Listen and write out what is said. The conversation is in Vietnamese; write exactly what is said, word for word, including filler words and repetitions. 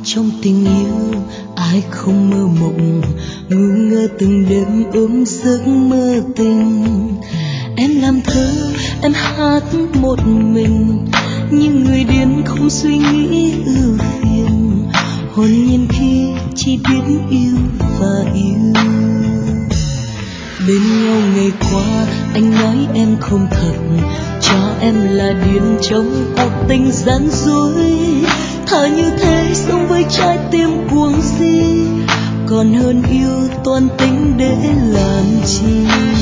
trong tình yêu ai không mơ mộng, ngu ngơ từng đêm ôm giấc mơ tình. Em làm thơ, em hát một mình, nhưng người điên không suy nghĩ ưu phiền, hồn nhiên khi chỉ biết yêu và yêu. Bên nhau ngày qua anh nói em không thật, cho em là điên trong cuộc tình gian dối. Thà như thế sống với trái tim cuồng si, còn hơn yêu toàn tính để làm chi.